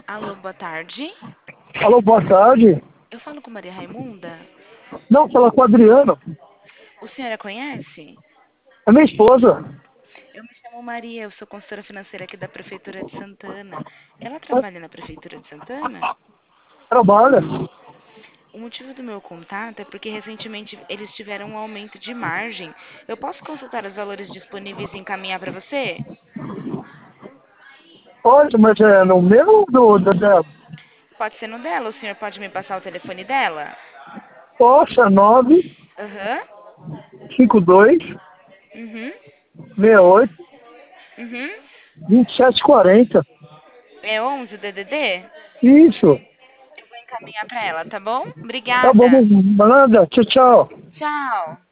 Alô, boa tarde. Alô, boa tarde. Eu falo com Maria Raimunda. Não, fala com o Adriano. O senhor a conhece? É minha esposa. Eu me chamo Maria, eu sou consultora financeira aqui da Prefeitura de Santana. Ela trabalha na Prefeitura de Santana? Trabalha. O motivo do meu contato é porque recentemente eles tiveram um aumento de margem. Eu posso consultar os valores disponíveis e encaminhar para você? Olha, mas é no meu dela? Pode ser no dela, o senhor pode me passar o telefone dela? Poxa, 9 Aham. 52 Uhum. 68 Uhum. 2740. É 11 o DDD? Isso. Vou encaminhar para ela, tá bom? Tá bom, Obrigada. nada. Tchau, tchau. Tchau.